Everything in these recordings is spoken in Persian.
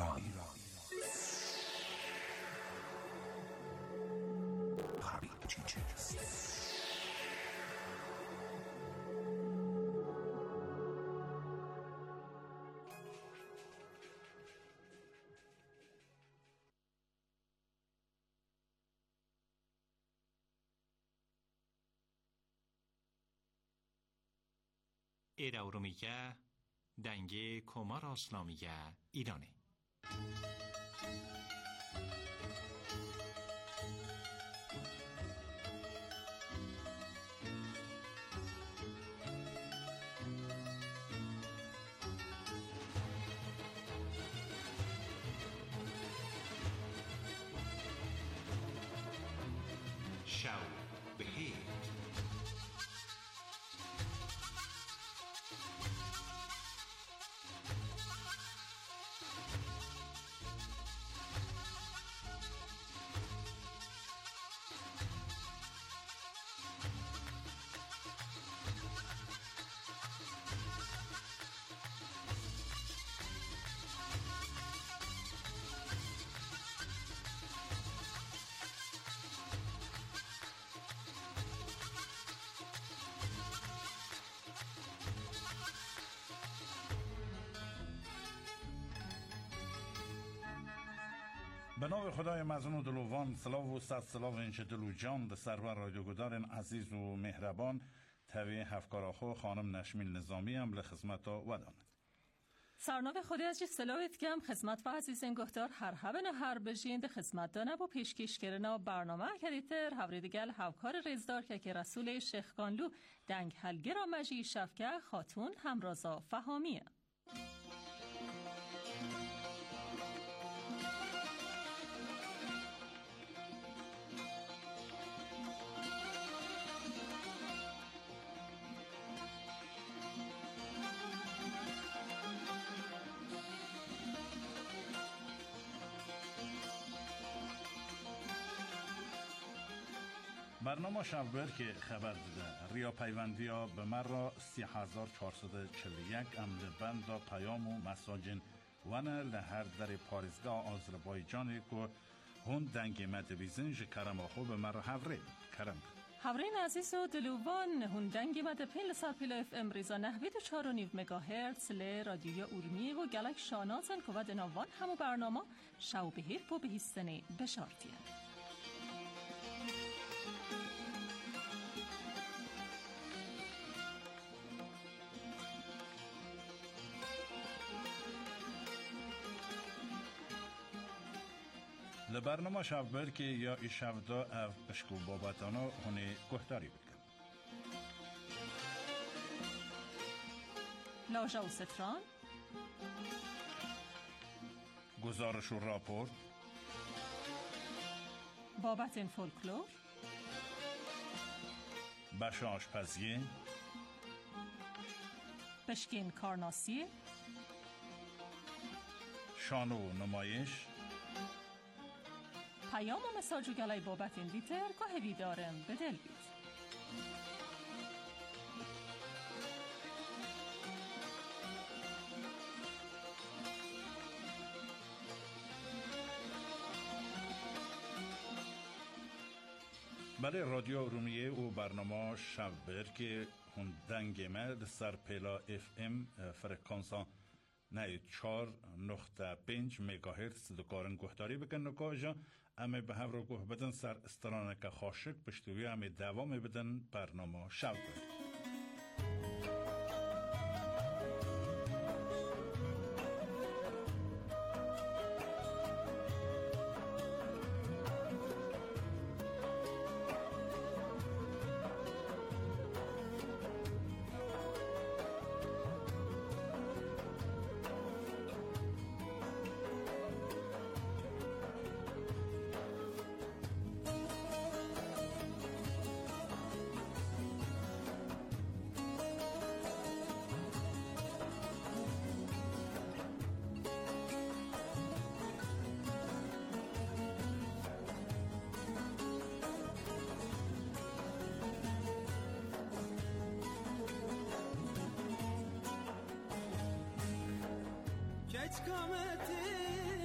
ایرا ارومیگه دنگه کمار اسلامیگه ایرانه. شو بخیر. به نام خدای مزن و دلوان، سلاو و صد سلاو انش دلو جان ده سرور رادیو گدارن عزیز و مهربان توی هفکاراخو خانم نشمیل نظامی هم لخدمت ودانه. سرناو خودی از سلاویت کم خدمت و عزیزین گهدار هر هبن هر بجیند خدمت دانه با پیشکش کردن برنامه کدیتر هوریدگل هوکار ریزدار که رسول شیخ کانلو دنگ هلگر مجی شفکه خاتون همرازا فهامیه. برنامه شببر که خبر داده ریا پیوندی ها به من را 3441 امل بند پیام و مساجن ونه لحر در پارزگاه آذربایجان که هون دنگ مدویزن جه کرم آخو به من را حوره کرم حورین عزیز و دلوان هون دنگ مد پیل سر پیل اف ام ریزا نهوید و 4.9 مگاهرتز لی رادیوی اورمی و گلک شانازن که ود نوان همو برنامه شو بهیر پو بهیستنه بشارتیه. لبرنامه شببر که یا ای شبدا اف بشکو بابتانا هونه گهداری بکن لاجا و ستران گزارش و راپورت بابت این فولکلور بش آشپزی بشکین کارناسی شانو نمایش پیام و مساج و گلای بابت این دیتر که هوی دارم به دل بید. برای رادیو ارومیه و برنامه شببر که هون دنگمه ده سر پیلا اف ام فرکانسا نه 4.5 مگاهرتز دکارن گهداری بکن نکاجا اما به هفت رو گه بدن سر استرانه که خاشک پشتوی اما دوام بدن برنامه شب برد. Geç kameti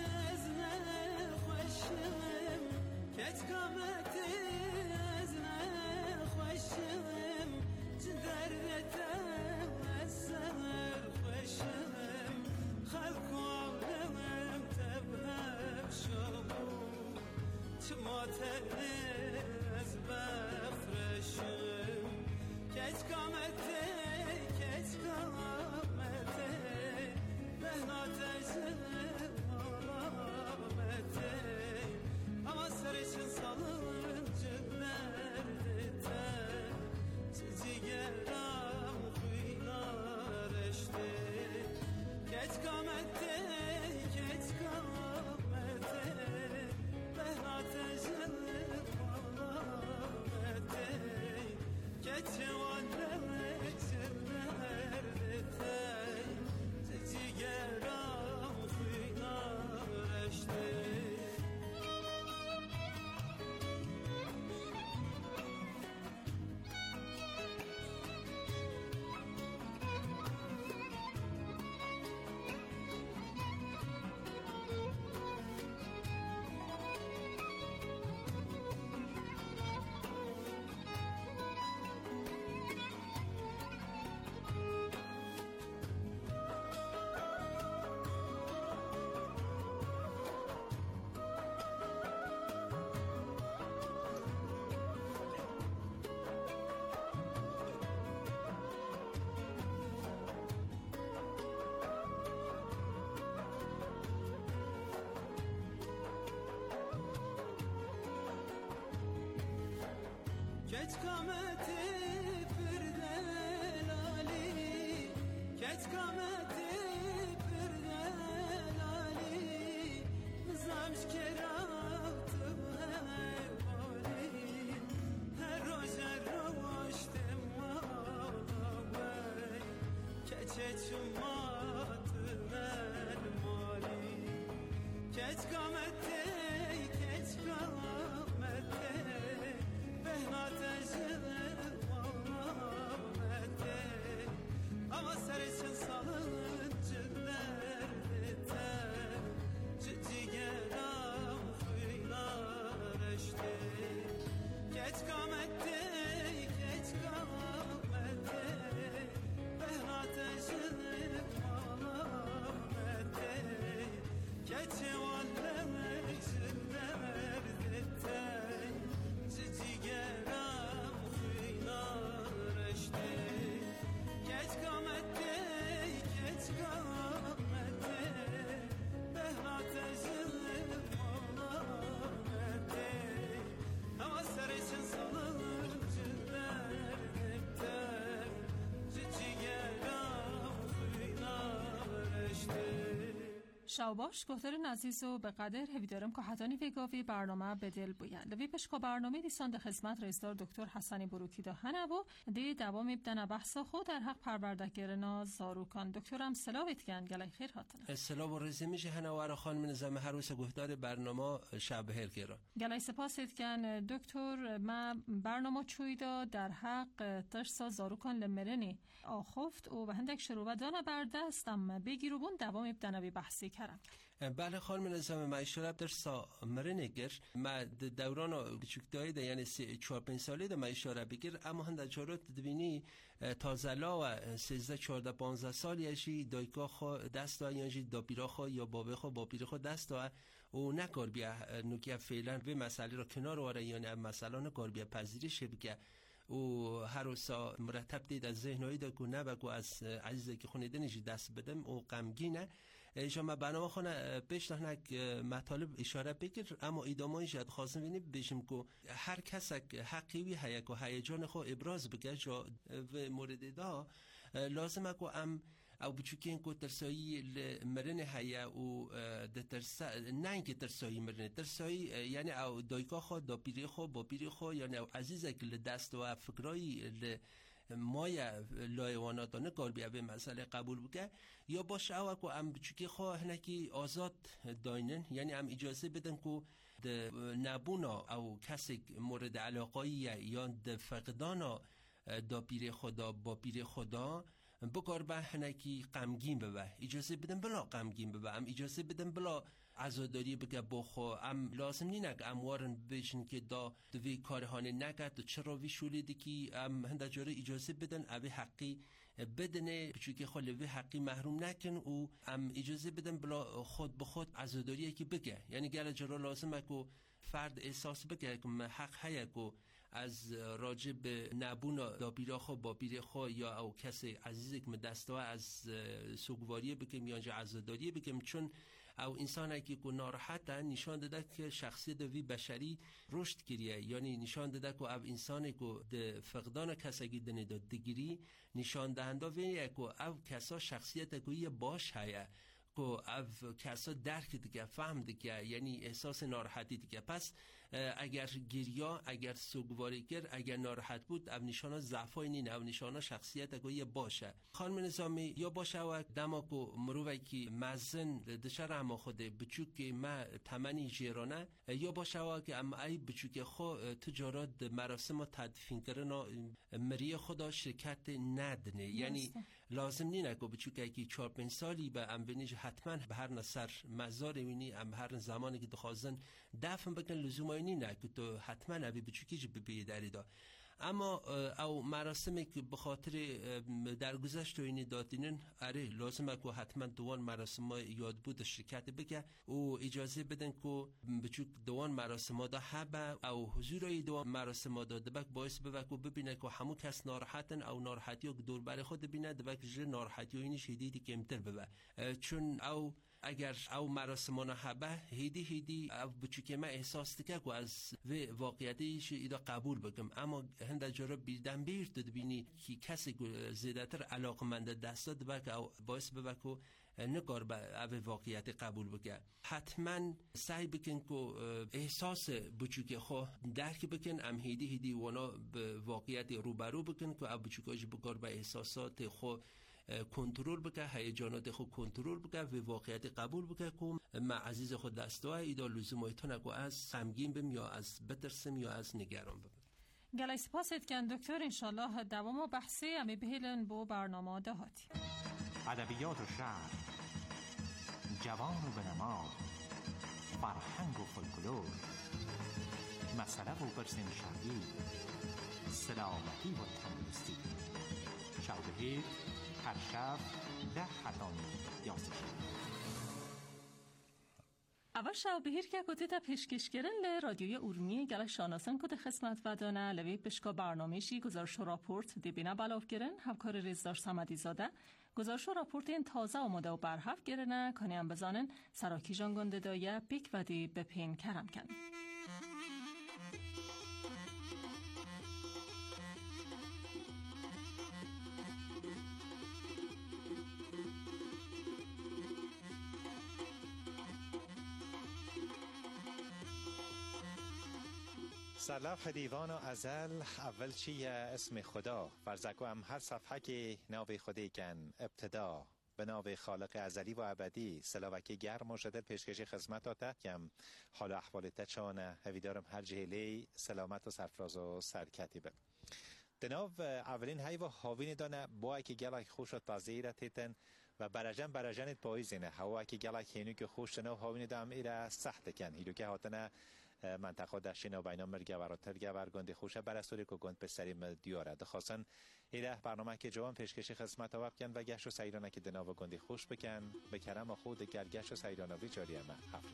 Geç kameti pirdelali, geç kameti pirdelali, nizamş kerahtım hevali, her roş dem vay, keçeçim matın el mali, geç kameti, geç kameti, ama sarışın salıncı derdete cigeram hıylar eşte geç kamette geç kamette ben ateşim malamete geçe vallemecin derdete cigeram hıylar eşte geç kamette geç kamette ben ateşim malamete ama sarışın salıncı derdete cigeram hıylar eşte. شاوباش گفتار نزیز و به قدر هویدارم که حتانی وگاوی برنامه به دل بویند لوی پشکا برنامه دیسان ده خدمت رئیسدار دکتر حسنی بروکی دا هنه و دی دوام ابدن بحثا خود در حق پروردگرنا زاروکان دکترم سلاویت گن گلای خیر هاتنه سلام و رزی میشه هنه و خانم نظام هروس گفتار برنامه شب هر گیرا گلای سپاسیت گن دکتر ما برنامه چویدا در حق ترسا زاروکان لمرنی آخفت و هندک شروع دانه بردستم بگیرو بون دوام ابدن بی بحثی کرم. بله خانم نظام ما اشاره در مرنگر ما دوران کوچکتایی ده یعنی 4-5 ساله ده ما اشاره بگیر اما هند جارات دبینی تازلا و 13-14-15 سال یشی دایکا خو دست و یعنی داپیرا خو یا بابه خو با پیر خو دست و نکار بیا نوکیا فعلا به مسئله را کنار واره یعنی مسئله نکار بیا پذیرش بگه و هر روزا مرتب دید از ذهنایی دا کنه و از عزیزی که خونیده نجی دست بدم و غمگینه شما برنامه خونه پیش نهنک مطالب اشاره بگیر اما ایدامایی شد خواستم بینیم بشیم که هر کس حقیوی هیک و هیجان خو ابراز بگه جا و مورد دا لازمه که او بچوکی این که ترسایی مرن هیا و نه اینکه ترسایی مرن ترسایی یعنی او دایکا خو دا پیری خو با پیری خو یعنی او عزیزه که دست و فکرایی مایا لایواناتانه کار بیا به مسئله قبول بگه یا باشه او که ام بچوکی خواه نکی آزاد داینن یعنی ام اجازه بدن که نبونا او کسی مورد علاقایی یا د فقدانا دا پیر خدا با پیر خدا بکار به هنکی غمگین ببه اجازه بدن بلا غمگین ببه ام اجازه بدن بلا عزاداری بگه بخو ام لازم نینک اموارن بشن که دا دوی کارهانه نگرد و چرا وی شولیدی که ام هنده جاره اجازه بدن اوی حقی بدنه بچوکی خلوی حقی محروم نکن و ام اجازه بدن بلا خود به خود عزاداریه که بگه. یعنی گل جرا لازمه که فرد احساس بگه که حق هیا که از راجب نبون دا بیرا خو با بیر خو یا او کسی عزیزی که دستا از سوگواری بکم یا عزاداری بکم، چون او انسان که ناراحت نشان داده که شخصیت وی بشری رشد کریه. یعنی نشان داده که او انسان که فقدان کسایی دنه داد دگیری نشان دهنده ویه که او کسا شخصیت که یه باش هیا که او کسا درک دیگه فهم دیگه، یعنی احساس ناراحتی دیگه. پس اگر گریا، اگر سوگواری کرد، اگر ناراحت بود، او نشانه ضعفای نینه، او نشانه شخصیت که یه باشه. خانم نظامی یا باشه و دما که مروی که مزن دشر اما خوده بچوک که ما تمنی جیرانه، یا باشه و که اما ای بچوک خو تجارت مراسم تدفین کردن مری خدا شرکت ندنه. یعنی لازم نینه که بچوک که 4-5 سالی به امبنیج حتما به هر نصر مزار وینی ام هر زمانی که دخوازن دفن بکن لزوم نه که تو حتما ابی بچوکی جو ببی داری دا. اما او مراسمی که بخاطر درگذشت و اینی دادینن اره لازمه که حتما دوان مراسم ها یاد بود شرکت بگه و اجازه بدن که بچوک دوان مراسم ها دا حبه او حضورای دوان مراسم ها دا دبک باعث بوک و ببینه که همون کس ناراحتن او ناراحتی ها دور بر خود ببینه دبک جه ناراحتی ها اینی شدیدی کمتر ببه. چون او اگر او مراسمانه حبه هیدی او بچوکی ما احساس تکه که از واقعیتیش ایدا قبول بگم، اما هنده جارا بیردن بیرد بینی که کسی زیادتر علاقمنده دست داد بک او باعث ببک و نگار به او واقعیت قبول بگه. حتما سعی بکن که احساس بچوکی خو درک بکن، ام هیدی وانا به واقعیت روبرو بکن که او بچوکاش بگار به احساسات خو کنترل بکه، هیجانات خود کنترل بکه و واقعیت قبول بکه که ما عزیز خود دسته ایدا لزومای تو نگو از غمگین بم یا از بترسم یا از نگران بم. گلای سپاسید کن دکتر، انشالله دوام و بحثی امی بهیلن بو برنامه دهاتی. ادبیات و شعر، جوان و بنما، فرهنگ و فولکلور، مسئله و برسن شرعی، سلامتی و تندرستی. شعبه هر شب 10 حتانی 11. اول شب بهیر که کتی تا پیشکش کردن ل رادیوی اورمی گل شاناسن کت خدمت ودانه لوی بشکا برنامه‌شی گزارش و راپورت دیبینا بلاف گرن همکار رزدار صمدی زاده گزارش و راپورت این تازه آماده و برحف گرنه کنیم بزانن سراکی جان گنده دایه پیک ودی بپین کرم کن. سرلوح دیوان و ازل اول چیه اسم خدا فرزکو هم هر صفحه که ناوی خودی کن ابتدا به ناوی خالق ازلی و ابدی سلاوکی گرم و شدر پیشکشی خدمت آتا کم حال احوال تچانه هویدارم هر جهلی سلامت و سرفراز و سرکتی بم دناو اولین هی و هاوین دانه با که گلک خوش و تازه تیتن و برجنت پاییزینه هوا که گلک هینو که خوش تنو هاوین دام ایره سخت کن هیلو که هاتنه منطقه دشتین و بینام مرگه وراترگه ورگنده خوشه برستوری که گند پسریم دیاره دخواستن ایره برنامه که جوان پیشکشی خدمت وقت کن و گشت و سیرانه که دناو گندی خوش بکن بکرم و خود گرگشت و سیرانه بی جاریه من حفظ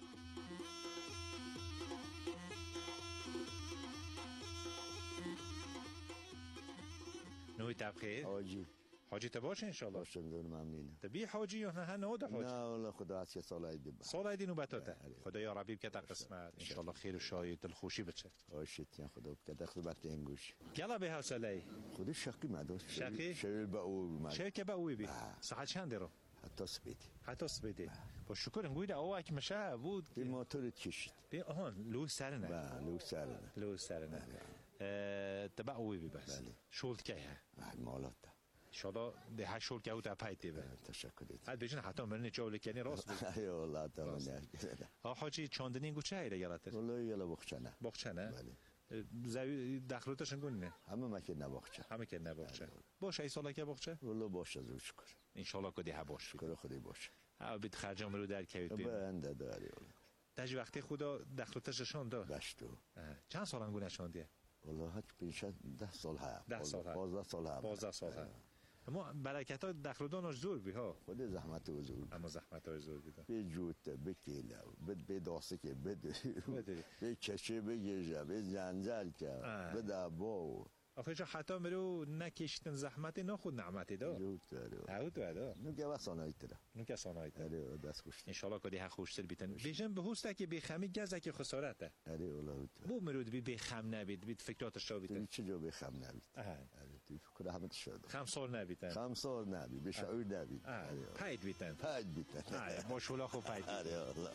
نوی تبخیر حاجی تباش انشالله باشم دور ممنونم تبی حاجی یا نه نود حاجی نه والله خدا از سال عید با سال عید نوبتاته خدا یا ربی که قسمت انشالله خیر و شادی دلخوشی بچه آشت یا خدا بکده خدمت انگوش گلا به حوصله خدا شقی مدار شقی شیر با او شیر که با او بی ساعت چند رو حتی سبیدی با شکر انگوید او اک مشه بود این موتور کشید بی آهان لو سرنه لو سرنه تبع او بی بس شولد که مالات شادا ده هر شول که او تا پایتی به تشکر هد بیشتر حتی مرنی جولی کنی راست بود ای والله تا حاجی چاندنی گوچه ایره گلاتر والله یلا بخچنه زوی دخلوتشون گونه همه مکه نباخچه باشه ای سالا که باخچه والله باشه زو شکر ان شاء الله که ده باشه شکر خدای باشه بیت خرجام رو در کویت بیم بنده داری تاج وقتی خدا دخلوتشون داد باشتو چند سال گونه شوندیه والله هیچ پیش 10 سال ها 12 سال ها اما برکت ها دخلودانش زور بی ها خود زحمت حضور اما زحمت های زور بیدن به جوته به کیله به داسته که به کشه به گیجه به جنجل که به دعوا آخه جا حتی مرو نکشتن زحمت نه خود نعمتی دا جوته دا نوگه و سانایی تره نوکه سانایی تره دست خوشت انشالله که دیگه خوشتر بیتن بیشن به هسته که بخمی گزه که خسارته بو مرود بی بخم نبید بید فکراتش را بیتن چه جا بخم نبید توی فکر همه شده خمسار نبیتن خمسار نبید به شعور نبید پاید بیتن ماشولا خوب پاید بیتن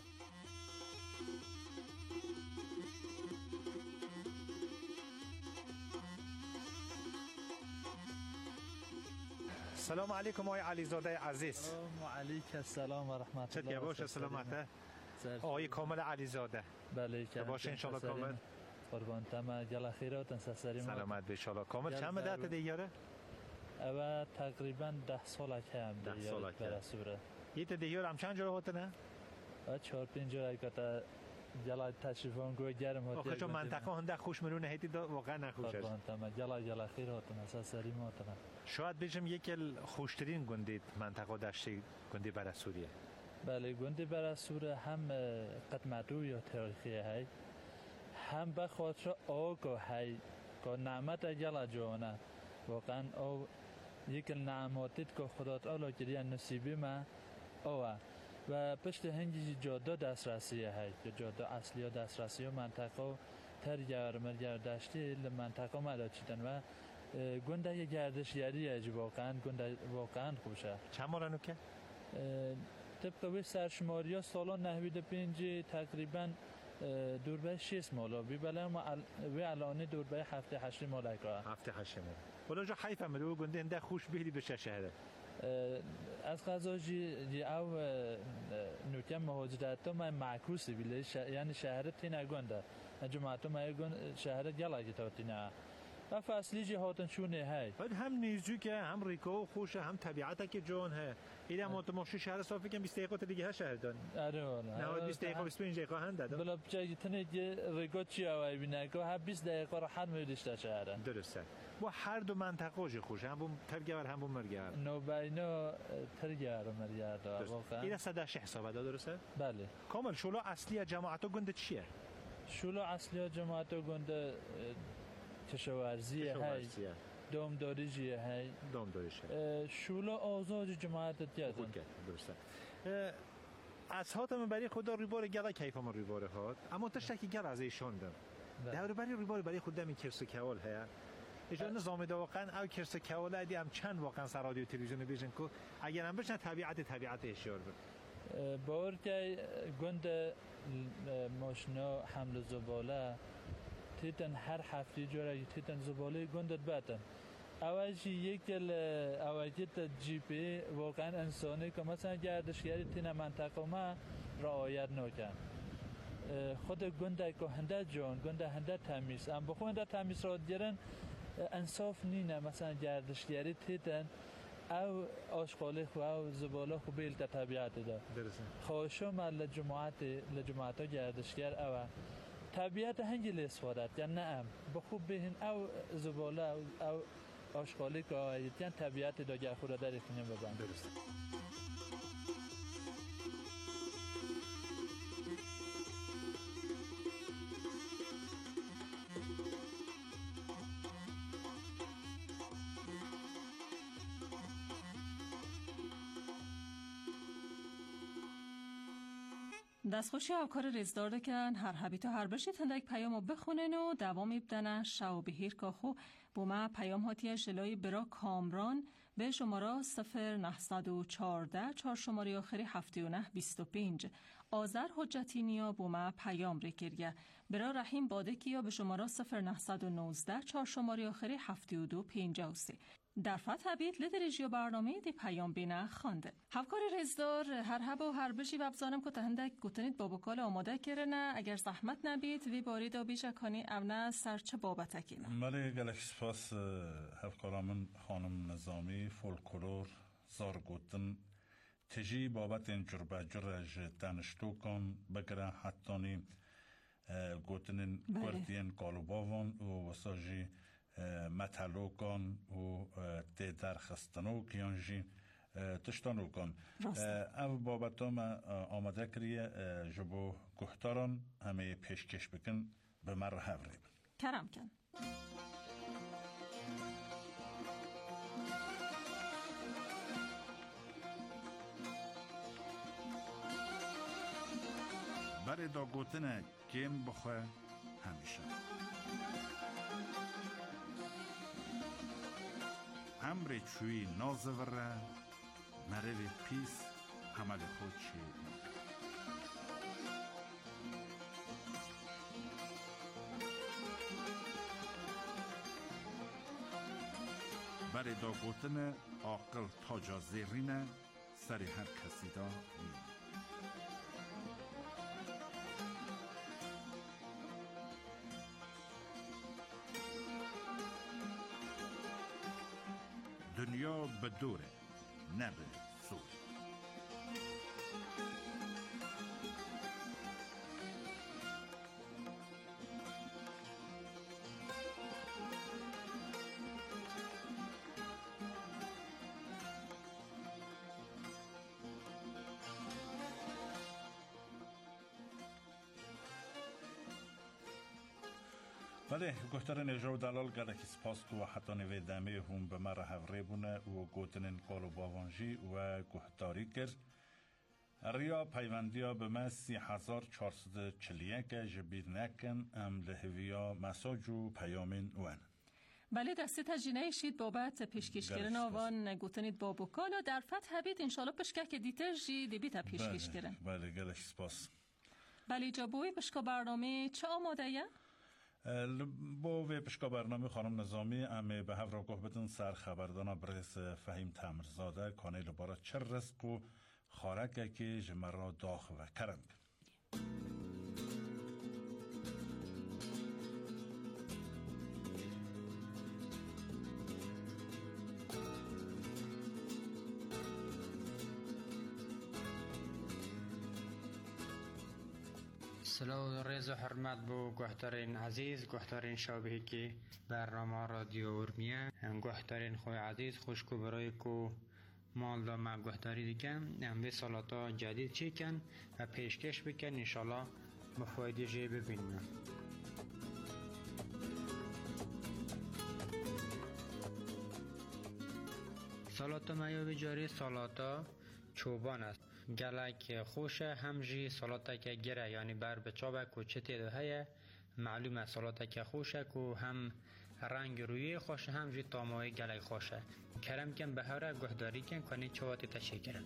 سلام علیکم آقای علیزاده عزیز. و علیک السلام و رحمت الله. چطور باشه سلامته؟ آقای کامل علیزاده. بله که باشه ان شاء الله کامل. قربان تما جل خیرات سسری ما. سلامت به ان شاء الله کامل. چند مدت دیگه؟ و تقریبا 10 سال که هم دیگه برسوره. یه دیگه هم چند جوره هات نه؟ 4-5 جوره که تا جل تشریفان گوی گرم هات. آخه چون منطقه هنده خوش مرونه هیتی واقعا نخوشه. قربان تما جل خیرات سسری ما تنا. شاید بگم یکی خوشترین گندید منطقه دشتی گندی برای سوریه. بله گندی برای سوریه هم قدمتو یا تاریخی هی هم به خاطر آگاه هی که نعمت جل جوانا واقعا او یک نعمتید که خدا تعالی کردی نصیبی ما اوه و پشت هنگی جاده دسترسی هی که جاده اصلی دسترسی و منطقه ترجر دشتی منطقه ما داشتن و گنده گردشگری اج واقعا گنده واقعا خوشه. چند ماه که؟ طبق وی سرشماری ها سالان 95 تقریبا دور به 6 مالا بی بله ما وی الان دور به 7-8 مالا که 7-8 مالا ولی جا حیف هم رو گنده انده خوش بهلی بشه شهره از قضا جی او نوکه مهاجرت ها من معکوسی بیلی یعنی شهر تینه گنده جماعت ها من شهر گلگی تا تینه و فصلی جهاتن شونه هی بعد هم نیزجو که هم ریکو خوشه هم طبیعتا که جون ها ایده هم ماشی شهر صافی که 20 دقیقه دیگه ها شهر دان آره والا 20 دقیقه 25 دقیقه هنده داد بلا بچه تنه ریکو چی اوای بینه که ها 20 دقیقه را حد میدیشته شهره درسته و هر دو منطقه جو خوشه هم بوم ترگور هم بوم مرگر نو بینو ترگور مرگر واقعا ایده صداش حسابه درسته بله کامل شلو اصلی جماعت گنده چیه شلو اصلی جماعت گنده کشاورزی های دامداری جیه های شولا آزاد جماعت دیدن درسته از هاتم برای خدا ریبار گله کیفم ریبار هات اما تشکی گل از ایشان دم در برای ریبار برای خود دمی کرس کول ها اجازه نظام واقعا او کرس کول ادی هم چند واقعا سر رادیو تلویزیون بیشن کو اگر هم بشن طبیعت اشیار باور که گند ماشینا حمل زباله تیتن هر هفته جوره تیتن زباله گندت باتن اوجی یکل اوجیت جی پی واقعا انسانی که مثلا گردشگری تین منطقه ما رعایت نکن خود گنده که هنده جان گنده هنده تمیز ام بخو هنده تمیز را دیرن انصاف نینه مثلا گردشگری تیتن او آشغالی خو او زباله خو بیل تا طبیعت ده خواهشم لجماعت گردشگر او طبیعت هنگی لیسفادت یا نه ام بخوب بهین او زباله او آشغالی که آیدید یعنی طبیعت داگر خود در اکنیم ببند درست دستخوشی افکار ریزدار دکن هر حبیت و هر بشید هندک پیامو بخونن و دوام بدن شو بهیر کاخو بوما پیام هاتی جلوی برا کامران به شماره 0914 4 شماره آخری 7925 آذر حجتی نیا بوما پیام ریکریه برا رحیم بادکیا به شماره 0919 4 شماره آخری 7253 در فتح بیت لدریجیو برنامه دی پیام بینه خانده هفکار رزدار هر هب و هر بشی وبزانم که تهندک گوتنید بابکال آماده کرنه اگر زحمت نبید وی بارید و بیشه کنی امنه سرچه بابتکینه مالی گلک سپاس هفکارامن خانم نظامی فولکلور زارگوتن تجی بابت این جربه جرج دانشتو کن بگره حتانی گوتنین گوردین کالوباون و وساجی متلوگان و درخستنو کیانجین تشتانو کن او بابتام آماده کریه جبو گهتاران همه پیشکش بکن به مر هفریم کرم کن برای دا گوتنه کم بخواه همیشه امر چوی نازوره مروی پیس عمل خود چی برای دا گوتن عاقل تاجا زیرینه سر هر کسی دا نیم دنیا به دوره نه به سوره بله گفتار نجاو دلال گله که سپاس کو حتی نوی دمه هم به مره هفره بونه و گوتنین قالو باوانجی و گفتاری کرد ریا پیوندیا به ما 3441 جبیر نکن ام لحویا مساج و پیامین وان بله دسته تجینه شید بابت پیشکش کردن آوان گوتنید بابو کالا در فتح بید انشالله پشکه که دیتر جی دیبیتا پیشکش کردن بله گلش سپاس بله جابوی پشکا برنامه چه آماده یه؟ با وی پشکا برنامه خانم نظامی امی به هفر گوه بدن سر خبردانا برس فهیم تمرزاده کانه لبارا چر رزق و خارکه که جمرا داخ و کرم سلام و رضا حرمت بو گوهترین عزیز گوهترین شابهی که برنامه رادیو ارمیه گوهترین خوی عزیز خوشکو برای کو مال دا مع گوهتری دیگم به سالاتا جدید چی کن و پیشکش بکن انشالله مفایده جای ببینیم سالاتا میابی جاری سالاتا چوبان است گلک خوشه همجی سالاتا که گره یعنی بر به چابه کوچه تیده هیه معلومه سالاتا که خوشه که هم رنگ روی خوشه همجی تامای گلک خوشه کرم کن به هره گهداری کن کنی چواتی تشکرم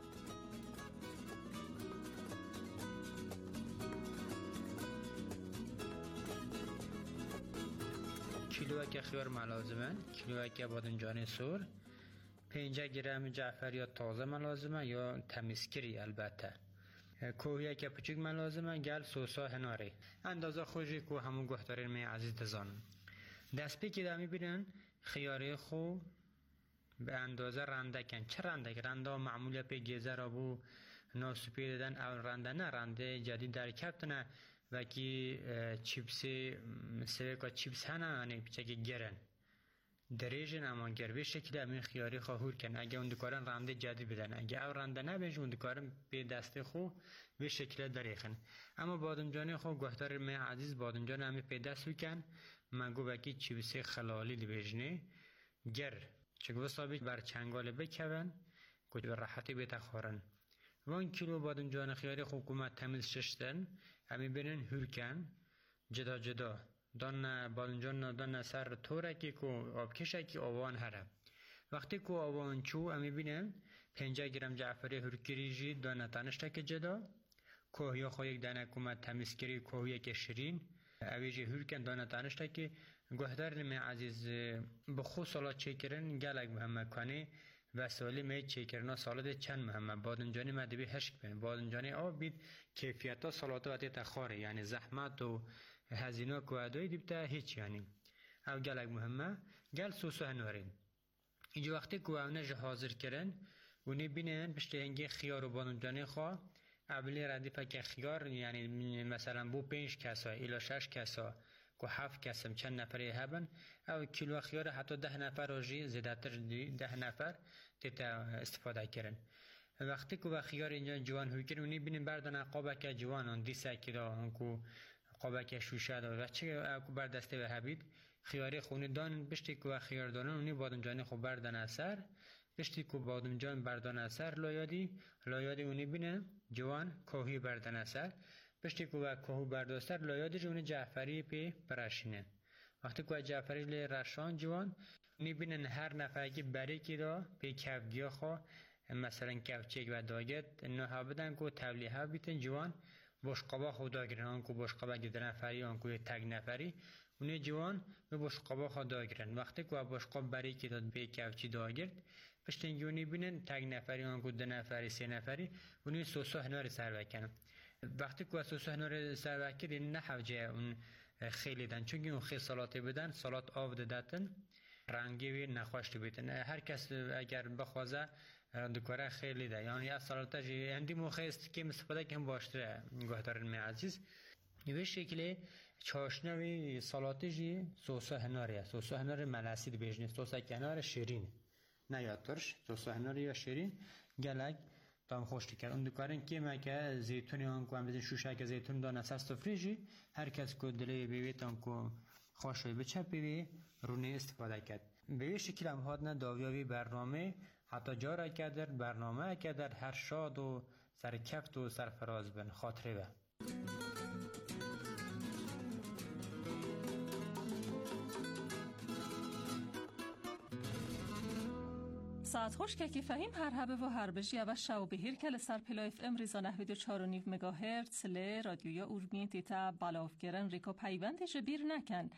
کیلوه که خیار ملازمن کیلوه که بادنجان سور 5 گرم جعفر یا تازه ملازمه یا تمیزکری البته کوهیه که پچک ملازمه گل سوسا هناره اندازه خوشی که همون گوهترین می عزیز دزانم دست پی که دا میبینن خیاره خو به اندازه رنده کن چه رنده که رنده ها معموله پی گیزه را بو ناسوپی دادن اول رنده نه رنده جدید در کبتنه و که چیپسی سویکا چیپس هنه هنه پیچه که گرن دریجن اما گر به شکل امین خیاری خواهور کن اگه اون دکارن رنده جدید بدن اگه او رنده نبینش اون دکارن به دست خو به شکل دریخن اما بادمجانی خو گوهتر می عزیز بادمجان همی به دست بکن مگو بکی چیبسی خلالی دی بجنه گر چگو بسابی بر چنگال بکون که به راحتی بتخورن 1 کیلو بادمجان خیاری خو حکومت تمیز ششتن همی بینن هور کن جدا جدا دان بادنجان دان سر تورکی کو آبکشه کی آوان هره وقتی کو آوان چو امی بینن 5 گرم جعفری هرکریجی دان تنشتک جدا کوهیا خو یک دانه کومت تمیزکری کوهیا که شیرین اویجی هرکن دان تنشتک گهدر نمی عزیز بخو سالا چیکرن گلک مهمه کنی و سالی می چیکرنا سالاد چند مهمه بادنجانی مدبی هشک بین بادنجانی آب بید کیفیتا سالات وقتی تخاره یعنی زحمت و هزینه که ادای دیبته هیچ یعنی او گلک مهمه گل سوسو هنورین اینجا وقتی که اونه حاضر کرن اونی بینن پشت هنگی خیار و بادنجانی خواه اولی ردیفه که خیار یعنی مثلا بو 5 کسا ایلا 6 کسا که 7 کسم چند نفری هبن او کیلو خیار حتی 10 نفر روزی زیادتر 10 نفر تیتا استفاده کردن. وقتی که خیار اینجا جوان هوی کردن اونی بینیم بردن قابک جوان اون 10 کیلو اون قابک شوشه دار و چه کو بر دسته و حبید خیاری خونی دان بشتی که خیار دانن اونی بادمجانی خو بردن اثر بشتی که بادمجان بردن اثر لایادی اونی بینه جوان کوهی بردن اثر بشتی که کوهو برداستر لایادی جون جعفری پی براشینه. وقتی که جعفری لی رشان جوان اونی بینن هر نفر که بری کی دا پی کفگیا خو مثلا کفچک و داگت نه بدن که تولیه بیتن جوان بشقابا خدا گرن آنکو بشقابا گدر نفری آنکو یه تگ نفری اونه جوان به بشقابا خدا گرن. وقتی که بشقاب بری که داد به کفچی داگرد پشتن جونی بینن تگ نفری آنکو 2 نفری 3 نفری اونه سوسو هنار سر بکنن. وقتی که سوسو هنار سر بکرد این نه حوجه اون خیلی دن چون اون خیلی سالاتی بدن سالات آب دادن رنگی وی نخواشتی بیتن. هر کس اگر بخوازه دکاره خیلی ده یعنی از سالاتش هندی مخیست که استفاده کم باشتره گهدارن می عزیز به شکل چاشنوی سالاتشی سوسا هناریه سوسا هنار ملاسید بیجنه سوسا هنار شیرین نه یا ترش سوسا هنار یا شیرین گلک تام خوشتی کرد. اون دکارن که مکه زیتونی آن کو هم بزن شوشه که زیتون دانه سست و فریجی هر کس که دلی بیویت آن کو خوشوی بچپ بیوی رونی استفاده کرد. به شکل هم هادن داویاوی برنامه حتی جا که در برنامه که در هر شاد و سرکفت و سرفراز بن خاطره به ساعت خوش که فهیم هر هبه و هر بجی و شو بهیر کل سر پلا اف ام ریزا نحوید 4.5 مگاهرتز ل رادیویا اوربین تیتا بالاف گرن ریکو پیوند جبیر نکن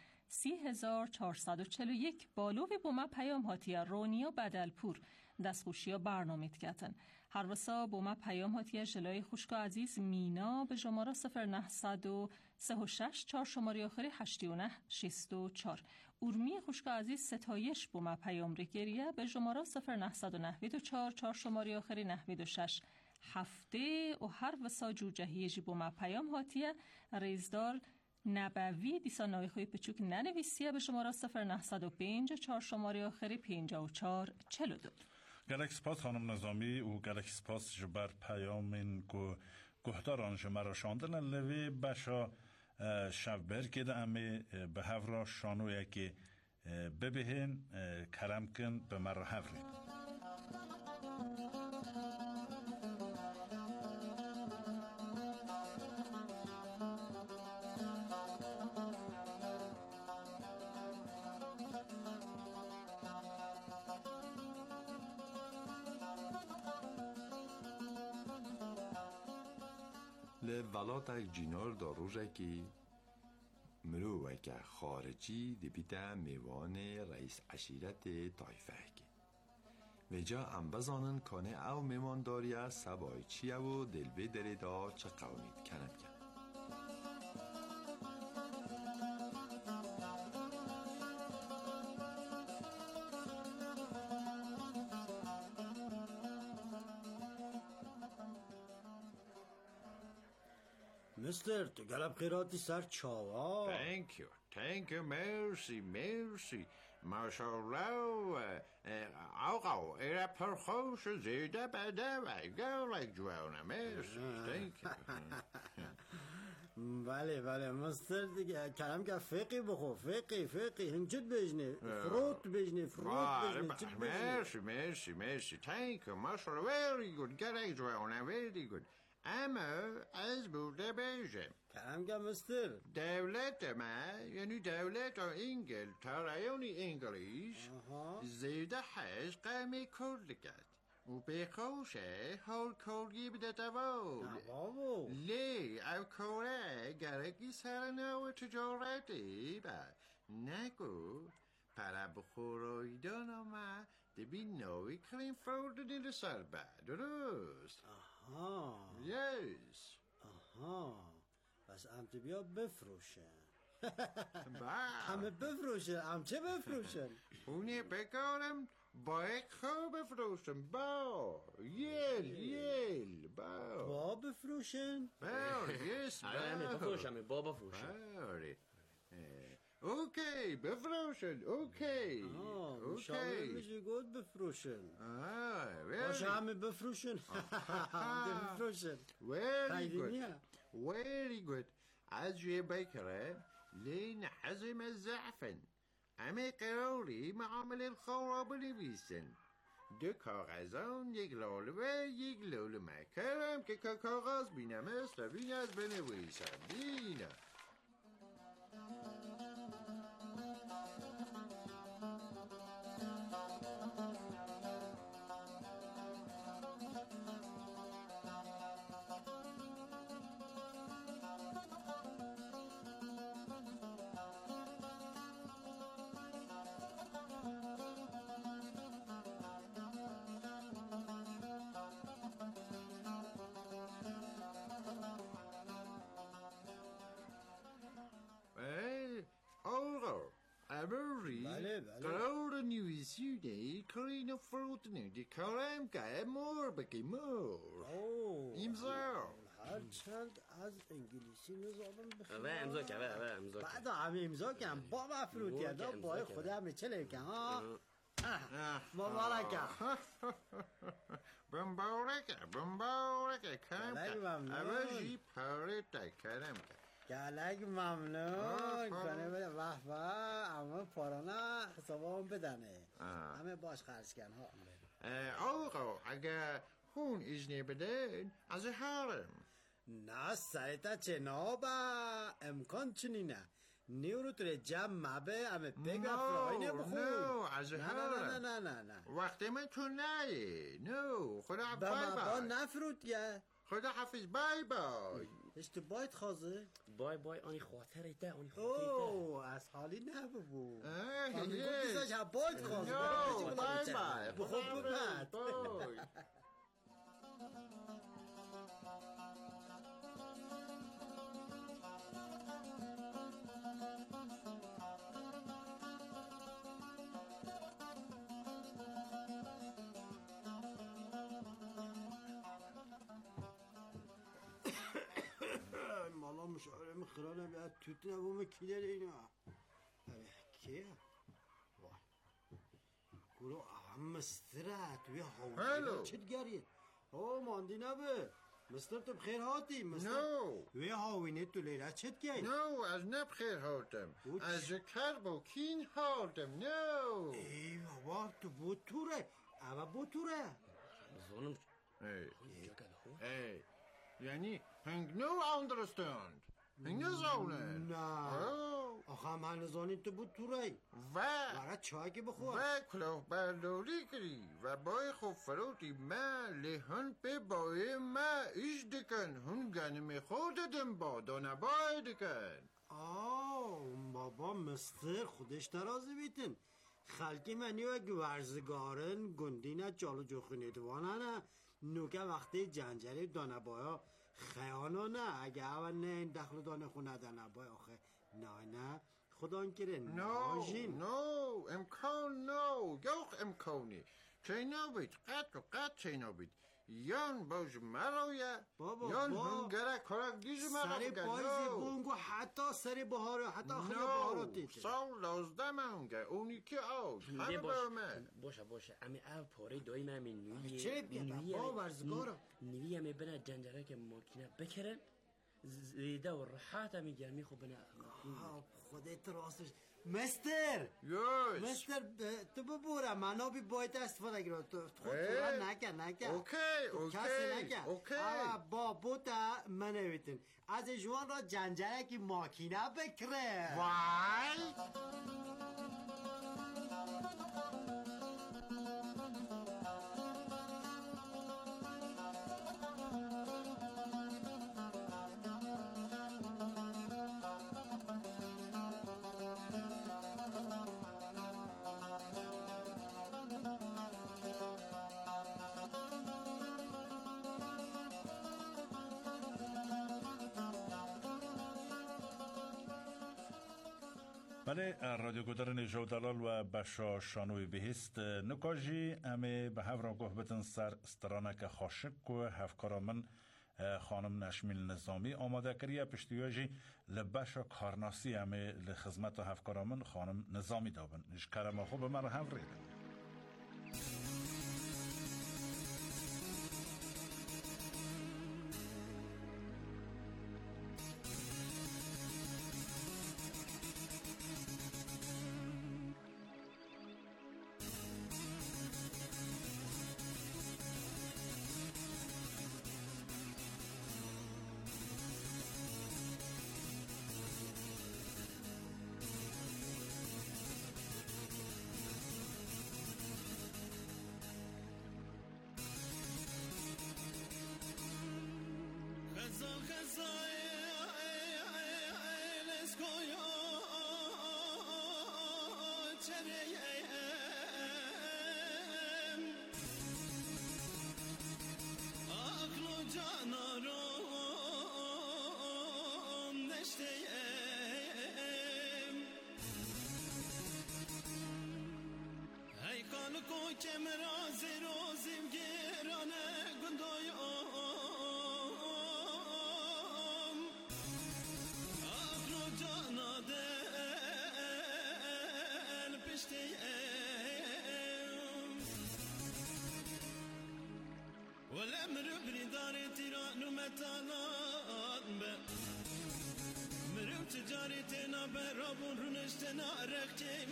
3441 بالوی بوما پیام هاتیا رونیا بدلپور دستخوشیا برنامه تکتن هر وسا بوما پیام هاتیا جلای خوشکا عزیز مینا به شماره 0936 4 شماره آخری 8964 اورمی خوشکا عزیز ستایش بوما پیام ریگریه به شماره 0994 4 شماره آخری 96 هفته و هر وسا جوجهی جی بوما پیام هاتیا ریزدار نبوی دیسا نوی خوی پچوک ننویسیه به شماره 0905 4 شماره آخری 5442 گلک سپاس خانم نظامی و گلک سپاس جبر پیامین که گهداران جمعه شاندن لوی بشا شب که امی به هفرا شانویه که ببهین کرم کن به مرا هفرین ولات جینار داروژه که مروه که خارجی دبیده میوان رئیس عشیرت طایفه که ویجا ام بزانن کانه او میوان داریه سبای چیه و دلوه دره دا چه قومید کنم کن مستر تو گلب خیراتی سر چاوا Thank you, merci ماشاءالله آقا ایره پرخوش زیده بده و گلک جوانه مرسی thank you بله مستر دیگه کلم که فقی بخو فقی هم چود بجنه فروت بجنه چود بجنه مرسی thank you ماشاءالله very good گلک جوانه very good اما از بوده بیجم کلم که مستر دولت ما یعنی دولت انگلترا انگلیس زیده هست قمی کرد کرد و بخوشه حال کردی بده دوال لی او کره گرگی سرنو تجارتی با نگو para بخورایدان ما دبی نوی کریم فردن در سر با درست Yes. بس امتی بیا بفروشن همه بفروشن امچه بفروشن اونی بگارم باید خوب بفروشن با یل با بفروشن با یس با بفروشن باره اوکی بفروشن اوکی شامل میشه گفت بفروشن باشه همه بفروشن بفروشن very good از یه بکره لین حزم الزعفن همه قراری معامل الخورا بنویسن 2 کاغذان 1 لاله و 1 لاله مکرم که کاغذ بینم است و بین از بنویسم بینم قرار نویسیده کارین فروت نده کارم که مور بکی مور امضا هر چند از انگلیسی نظامم بخیر امضا که امضا بعد همه امضا کم با مفروت کرده با خود همه چله کن مبارکه بمبارکه کم که اوشی پاره کرم که گلک ممنون کنه بده وحبه اما پارانا حسابا هم بدنه همه باش خرج کن آقا اگه هون اجنه بده از حرم نه سریتا چنابا امکان چنینه نیورو توی جمع مبه همه بگه فراینه بخون از حرم نه وقتی من تو نهی خدا بای بای نفروت یه خدا حافظ بای بای اشت بایت خوازه؟ بای آنی خاطره ده از حالی نببو خانم گفتیزاش هم بایت خوازه بای بخوب بپد مشاوره مخرانه بیاد توت نبومه کی داره اینا کیه گروه هم مستره توی هاوی چه گرید ماندی نبه مستر تو بخیر هاتی نو توی هاوینه تو لیره چت گرید نو از نبخیر هاتم از کرب و کین هاتم نو ای بابا تو بود توره اما بود توره ظلم ای یعنی هنگ نو understand هنگ نزونه نه آخه من نزانی تو بود تو رای برای چای که بخور و کلاه برداری کری و بای خوب فروتی ما لحن به بای ما ایش دکن هن گنم خودتم با دانه بای دکن بابا مستر خودش ترازی بیتن خلکی منی و گورزگارن گندینه جالو جوخونه دوانه نوکه وقتی جنجری دانه بایا خیانو نه اگه اول نه دخل دانه خونه دانه بای آخه نه خدا انکره ناجین نو امکان نو یوخ امکانی چه نابید قط چه نابید یان باش مرایا یان هنگره کرک دیز مرا سر پایزی بونگو حتی سر بهاره حتی آخری بهاره تیته سال 11 منگه اونی که آوش همه با من باشه امی او پاره دایم امی نویه چه بیده با ورزگاره نویه امی بنا جنجره که ماکینه بکرن زیده و راحت امی گرمی خوب بنا خودت راستش مستر تو ببوره منو بی باید استفاده گیره تو خود نکن اوکی با بوتا منو بیتن از جوان را جنجره که ماکینه بکره وای بله رادیو گودر نجو دلال و بشا شانوی بهست نکاجی امی به هفران گوه بتن سر استرانک خاشک و هفکارا من خانم نشمیل نظامی آماده کریه پشتیوژی لبش کارناسی همه لخدمت و هفکارامن خانم نظامی دابن اشکرم خوب من رو هفریدن. والأمر بردار تيران ومتانات مرو تجارتنا برابون رنشتنا ركيم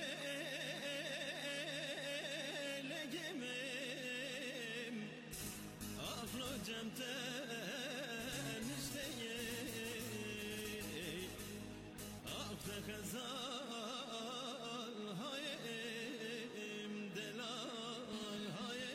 لقيم أخلو جمتان نشتي أخذ خزال هايم دلال هايم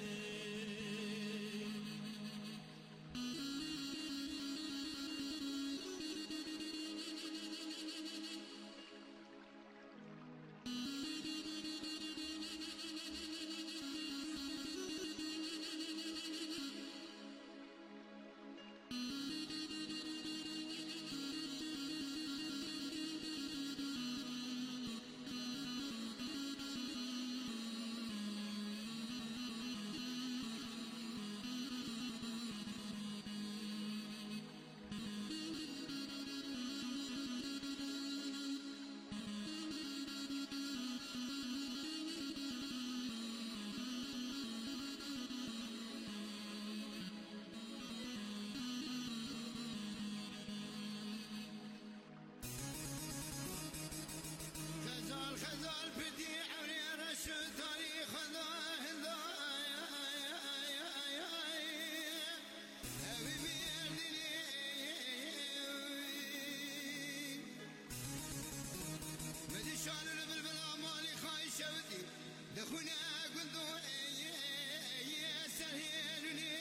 خزال بدي عوري رشد تاريخ مدي شان البلبل مالي خايش ودي دخونا قلدو يا سهيلني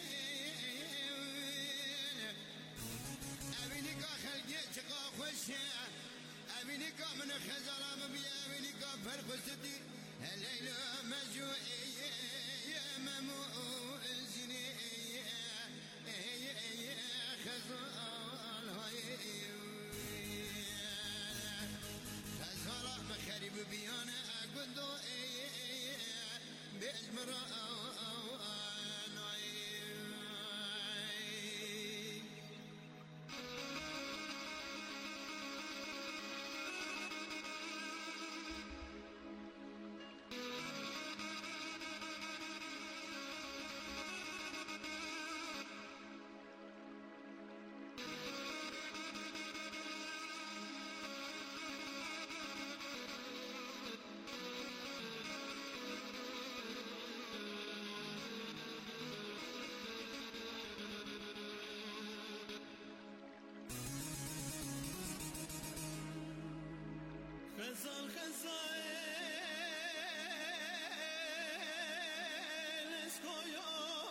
أبينك خلقي شقا خوشي أبينك من خزال مبيا أبينك فرق ستي الليل مجوعي يا مموزني خزال هاي خزال مخرب بيانا أقدو بأجمرا خزال خزال اسكويو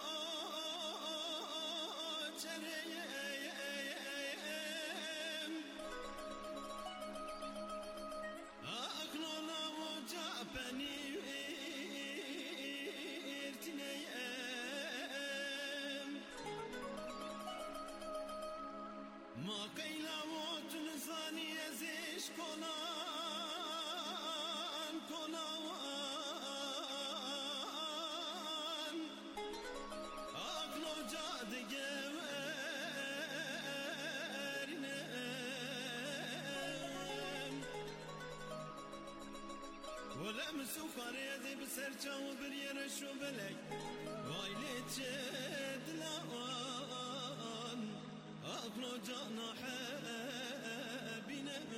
چريم اقلونا وجابني ارتنيم ما قيلا وتنزاني ازيش كنا کنان اقلو جادگه رمس و خاریدی بسر چاو بریرش و بلک وایلی چه دلان اقلو جانا حبینم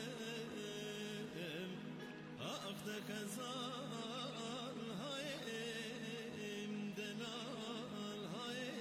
اقده کزال هایم دلال هایم.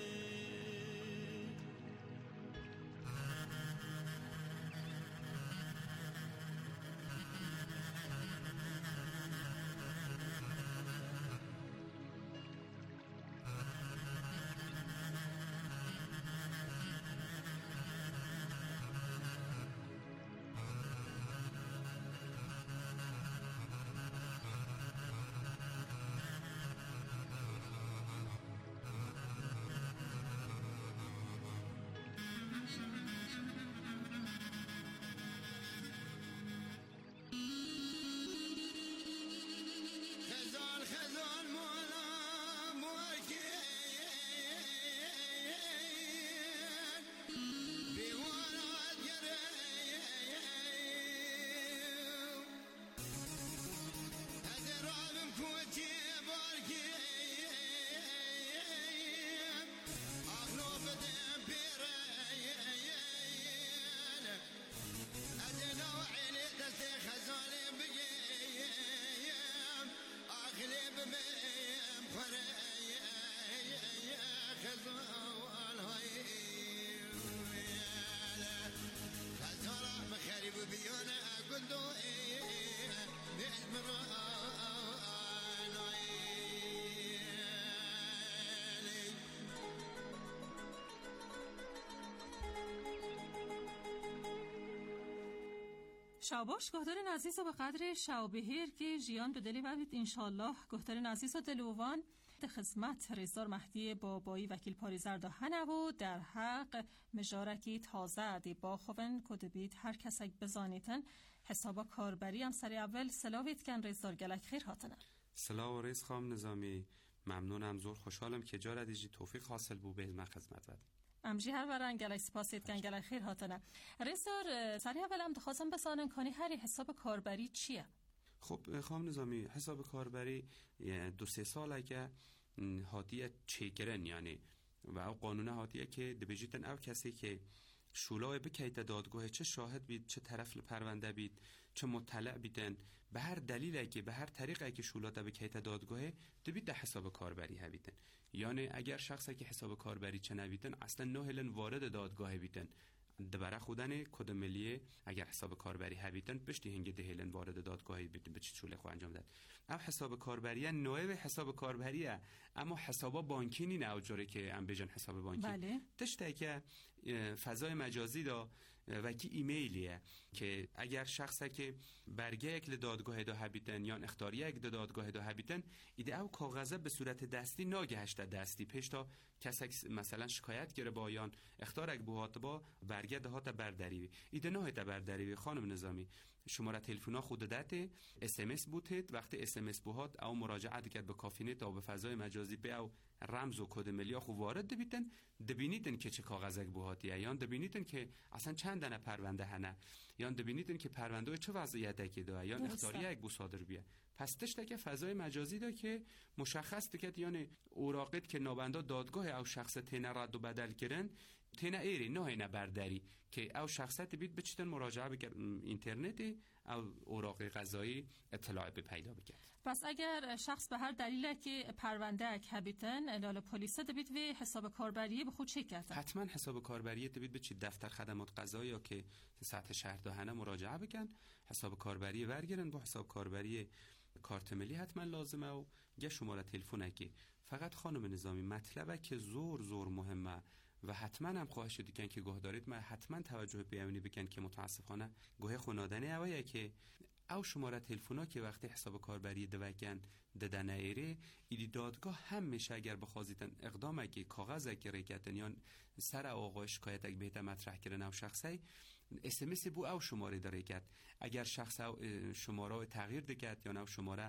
شاباش گهدارین عزیز و به قدر شاوبهیر که جیان به دلی ببید انشالله. گهدارین عزیز و دلوان خدمت رزدار مهدی بابایی وکیل پاریزردا هنو در حق مجارکی تازه دی با خوون کدبید هر کسک بزانیتن حسابا کاربری هم سری اول سلاویت کن رزدار گلک خیر هاتنه. سلام و رئیس خام نظامی، ممنونم، زور خوشحالم که جا ردیجی توفیق حاصل بو به من خدمت بد. امجی هر ورن گلک سپاسیت کن گلک خیر هاتنه. رزدار سری اول هم دخواستم بسانن کنی هری حساب کاربری چیه؟ خب خام نظامی، حساب کاربری 2-3 ساله که هاتیه چیگرن یعنی و او قانون هاتیه که دبیجیتن او کسی که شولای بکیت دادگاه چه شاهد بید، چه طرف پرونده بید، چه مطلع بیدن، به هر دلیلی که به هر طریقی که شولا ده بکیت دادگاه دبید ده حساب کاربری هبیدن. یعنی اگر شخصی که حساب کاربری چه نبیدن اصلا نهلن وارد دادگاه بیدن دبره خودن کد ملیه اگر حساب کاربری هبیدن پشتی هنگ دهلن وارد دادگاه بیدن به چی چوله خو انجام داد. او حساب کاربریه نوع حساب کاربریه اما حساب بانکی نی نه جوری که ام بجن حساب بانکی. بله. تشته که فضای مجازی دا و کی ایمیلیه که اگر شخصی که برگه یک دادگاه دا هبیتن یا اختیاریه یک دادگاه دا هبیتن ایده او کاغذه به صورت دستی ناگهشت دستی پیش تا کسی مثلا شکایت گره با یان اختیار یک بوهات با برگه دهات برداری ایده نه تا برداری. خانم نظامی شماره تلفن خود داته اس ام اس بوتید وقتی اس ام اس بوهات او مراجعه کرد به کافینه تا به فضای مجازی به او رمز و کد ملی خو وارد بیتن دبینیدن که چه کاغذک بوهاتیه یا دبینیدن که اصلا چند دانه پرونده هنه یا دبینیدن که پرونده چه وضعیتی که داره یا اختیاریه یک بو صادر بیه. پس تشته که فضای مجازی دا که مشخص که یعنی اوراقت که نابنده دادگاه او شخص تینه رد و بدل کردن تینه ایری نه اینا برداری که او شخصت بید بچتن مراجعه بکرد اینترنتی او اوراق قضایی اطلاع به پیدا بکرد. پس اگر شخص به هر دلیلی که پرونده کبیتن ادال پلیس دبید و حساب کاربری به خود چک کرد حتما حساب کاربری دبید به چی دفتر خدمات قضایی که سطح شهر دهنه مراجعه بکن حساب کاربری ورگیرن با حساب کاربری کارت ملی حتما لازمه و یه شماره تلفن که فقط خانم نظامی مطلبه که زور مهمه و حتما هم خواهش دیدن که گوه دارید ما حتما توجه بیامونی بکن که متاسفانه گوه خونادنه اوایه که او شماره تلفنا که وقتی حساب کاربری دوگن ددن ایره ایدی دادگاه هم میشه اگر بخوازیتن اقدام که کاغذ که ریکتن یا سر آقا شکایت اگه بهت مطرح کردن او شخصی اس ام اس بو او شماره داره کرد اگر شخص شماره تغییر دکت یا نو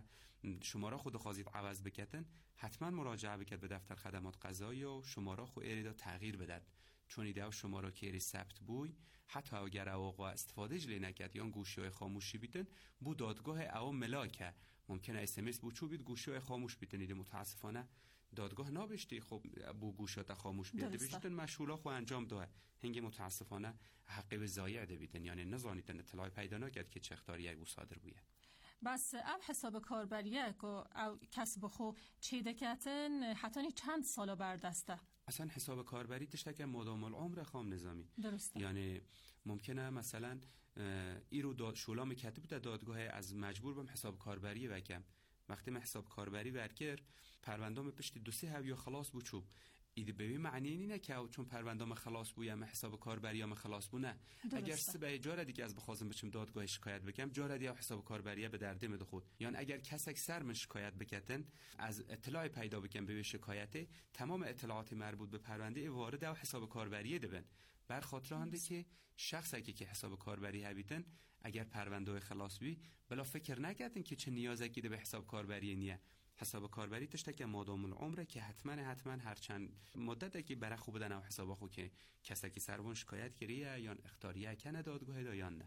شماره خود خوازید عوض بکتن حتما مراجعه بکرد به دفتر خدمات قضایی و شماره خو ایره تغییر بدد چون ایده شما را که ثبت بوی حتی اگر آقا استفاده جلی نکرد یا گوشی های خاموشی بیتن بو دادگاه او ملاکه ممکنه اس ام اس بو چو بید گوشی های خاموش بیتن. ایده متاسفانه دادگاه نابشتی خب بو گوشات خاموش بیده بیشتن مشغولا خو انجام ده هنگ متاسفانه حقی به ضایع ده بیتن یعنی نزانیدن اطلاع پیدا نکرد که چه اختیاری او صادر بوده. بس او حساب کاربریه که او کسب خو چی دکتن حتی چند سالا بردسته؟ اصلا حساب کاربری تشتکه مدام العمر خام نظامی. درسته. یعنی ممکنه مثلا ای رو شولا میکتب در دادگاه از مجبور بم حساب کاربری بکم وقتی من حساب کاربری ورکر پروندام پشت دو سه هاویا خلاص بو چوب ایده به معنی اینه که چون پروندام خلاص بو یا حساب کاربری ام خلاص بو نه اگر سه جاره دیگه از بخوازم بچم دادگاه شکایت بکم جاره دیگه حساب کاربری به درد مد خود یعنی اگر کسک سرم شکایت بکتن از اطلاع پیدا بکم به شکایت تمام اطلاعات مربوط به پرونده وارد او حساب کاربری دبن بر خاطر آنده که شخصی که حساب کاربری هبیتن اگر پرونده خلاص بی بلا فکر نکردن که چه نیازی که به حساب کاربری نیه حساب کاربری تشته که مادام العمره که حتما هر چند مدت که برای خوب بدن او حساب خو که کسی که سرون شکایت کریه یا اختیاریه کنه دادگاه دا یا نه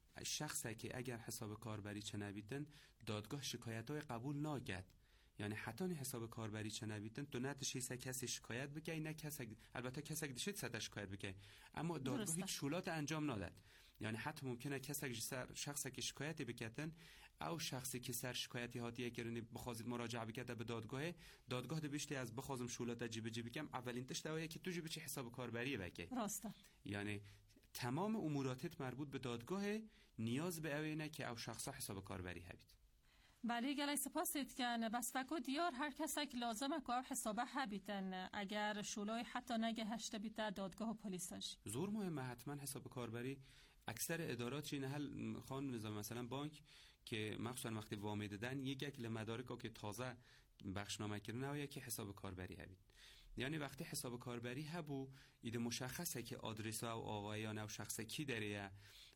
شخصی که اگر حساب کاربری چه نبیدن دادگاه شکایت‌های قبول ناگد یعنی حتی حساب کاربری چه نبیدن تو نتشی کسی شکایت بگی نه کسی البته کسی دشید صد شکایت بگی اما دادگاه هیچ شولات انجام نداد یعنی حتی ممکنه کسی شخصی که شکایتی بکتن او شخصی که سر شکایتی هاتیه کرنی بخواد مراجعه بکرده به دادگاه بیشتر از بخوازم شولات جیب کم اولین تشتویه که تو جیب چه حساب کاربری بکی راسته یعنی تمام اموراتت مربوط به دادگاه نیاز به اوینه که او شخصا حساب کاربری هبید. بله گلای سپاسید که بس فکر دیار هر کسی که لازمه که حسابه هبیتن اگر شولای حتی نگه هشته بیته دادگاه و پلیسش زور مهمه حتما حساب کاربری اکثر ادارات چین حل خان نظام مثلا بانک که مخصوصا وقتی وام دادن یک مدارک که تازه بخشنامه کردن یا که حساب کاربری هبید یعنی وقتی حساب کاربری هبو ایده مشخصه که آدرس او آقایان او شخص کی داره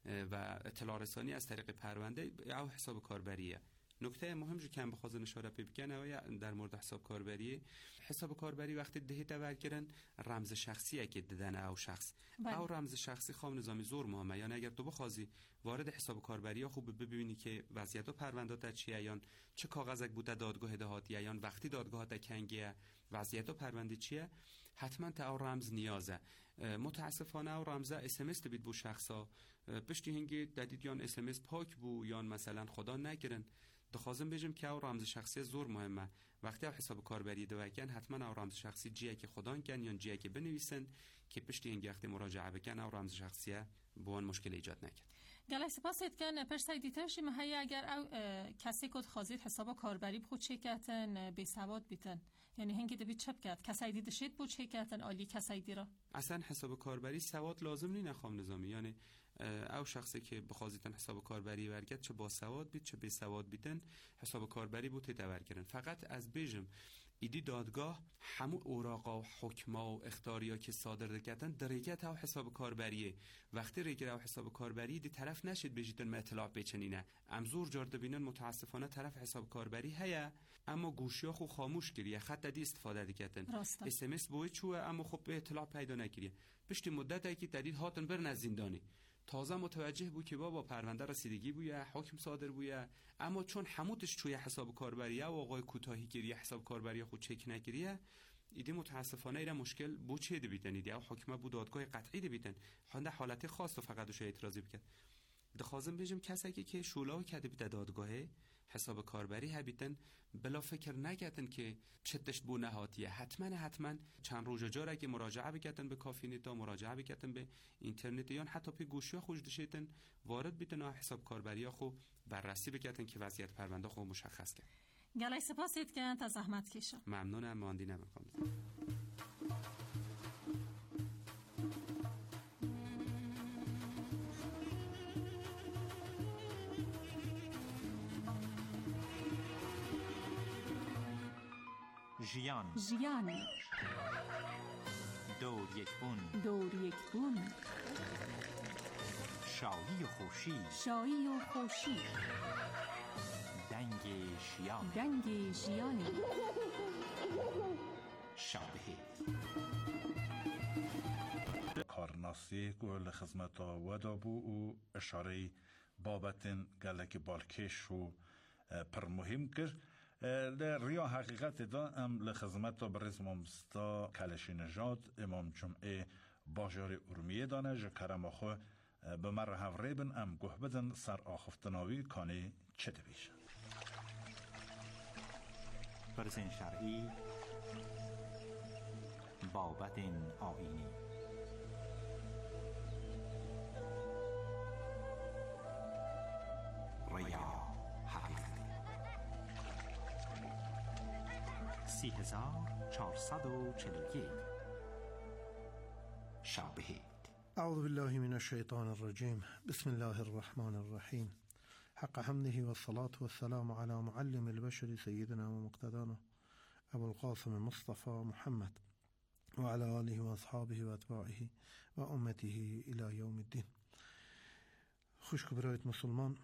و اطلاع رسانی از طریق پرونده او حساب کاربریه. نکته مهم جو کم بخواد اشاره بکنه در مورد حساب کاربری وقتی دهی تور کردن رمز شخصیه که دادن او شخص او رمز شخصی خام نظامی زور مهمه یعنی اگر تو بخوازی وارد حساب کاربری خوب ببینی که وضعیت و پروندات چیه یا چه کاغذک بوده دادگاه دهاتی یا وقتی دادگاه تا کنگیه وضعیت و پرونده چیه حتما تا او رمز نیازه. متاسفانه او رمز اس ام اس بید بو شخصا پشتی هنگی دادید یا اس ام اس پاک بو یا مثلا خدا نگیرن دخوازم بجم که او رمز شخصی زور مهمه وقتی او حساب کاربری دوکن حتما او رمز شخصی جیه که خدا کن یا جیه که بنویسن که پشتی هنگی وقتی مراجعه بکن او رمز شخصیه بوان مشکل ایجاد نکرد. گله سپاسید که پرسیدیترشی مهیا اگر او کسی کد خازید حساب کاربری بخود چه کردن بی سواد بیتن یعنی هنگی دوید چپ کرد کسی دیدشید بود چه کردن عالی کسی دیرا اصلا حساب کاربری سواد لازم نی نخوام نظامی یعنی او شخصی که بخوازیتن حساب کاربری ورگد چه با سواد بید چه بی سواد بیتن حساب کاربری بود تدور کردن فقط از بیجم ایدی دادگاه همو اوراقا و حکما و اختاریا که صادر کردن درجت او حساب کاربریه وقتی ریگر او حساب کاربری دی طرف نشید بجیتن ما اطلاع بچنینه امزور جارده بینن متاسفانه طرف حساب کاربری هیا اما گوشیا خو خاموش کریه خط دی استفاده کردن اس ام اس بوی چوه اما خب به اطلاع پیدا نکریه پشت مدت که تدید هاتن بر نزیندانی تازه متوجه بود که با پرونده رسیدگی بویه حکم صادر بویه اما چون هموتش توی حساب کاربریه و آقای کوتاهی گیریه حساب کاربری خود چک نگیریه ایده متاسفانه ایره مشکل بود چه بیتن ایده حکمه بود دادگاه قطعی بیتن خونده حالت خاص و فقط دوشه اعتراضی بکن دخوازم بجم کسی که شولاو کرده بیده دادگاه حساب کاربری هبیتن بلا فکر نکردن که چتش بو نهاتیه حتما چند روز جاره که مراجعه بکردن به کافی نیتا مراجعه بکردن به اینترنت یا حتی پی گوشی خوش دشیتن وارد بیتن حساب کاربری خو بررسی بکردن که وضعیت پرونده خو مشخص کرد. گلای سپاسید که تا زحمت کشید. ممنونم ماندی نمیخوام. ژیان دور یک بون شایی و خوشی دنگ ژیانی شابه کارناسی که لخدمت ودا بو و اشاره بابت گلک بالکش و پر مهم کرد ریا حقیقت دا ام لخدمت برز ممستا کلشی نژاد امام جمعه باجار ارمیه دانه جکرم آخو به مر هفریبن ام گوه بدن سر آخفتناوی کانه چه دویشن برزن شرعی بابت آینی ریا حقیقتی 3441 شابهید. أعوذ بالله من الشيطان الرجيم. بسم الله الرحمن الرحيم. حق حمده والصلاة والسلام على معلم البشر سيدنا ومقتدانا أبو القاسم المصطفى محمد وعلى آله وأصحابه وأتباعه وأمته إلى يوم الدين. خوش برایت مسلمان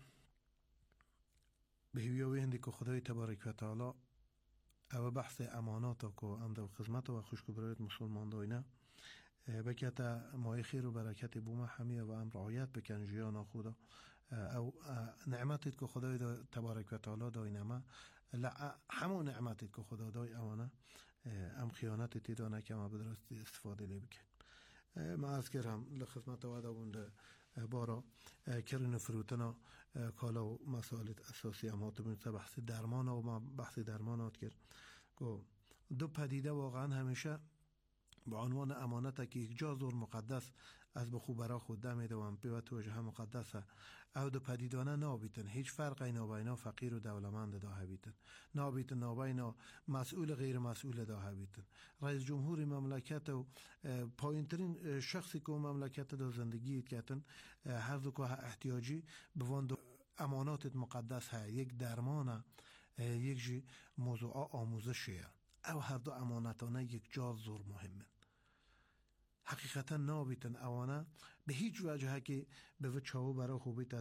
به هیوی هندی که خدای تبارک و تعالی او بحث امانات کو اند و خدمت و خوش برایت مسلمان داینه بکت مای خیر و برکت بوم همه و ام رعایت بکن جیانا خدا او نعمتت که خدای تبارک و تعالی داینه ما همون نعمتت که خدا دای امانه ام خیانت تیدانه که ما بدرست استفاده لی بکن. ما از کرم لخدمت و دابونده بارا کرن فروتنا کالا و مسائل اساسی هم هاتو بینید بحث درمان و ما بحث درمانات کرد که دو پدیده واقعا همیشه با عنوان امانت که یک جا زور مقدس از بخو برا خود دمیده و هم پیوت وجه مقدسه او دو پدیدانه نابیتن هیچ فرق اینا باینا فقیر و دولمند دا هبیتن نابیتن نابینا مسئول غیر مسئول دا هبیتن. رئیس جمهور مملکت و پایینترین شخصی که مملکت دا زندگی کتن هر دو که احتیاجی بواند امانات مقدس ها یک درمانه یک جی موضوع آموزشیه او هر دو امانتانه یک جا زور مهمه حقیقتا نابیتن اوانه به هیچ وجه که به وچاو برای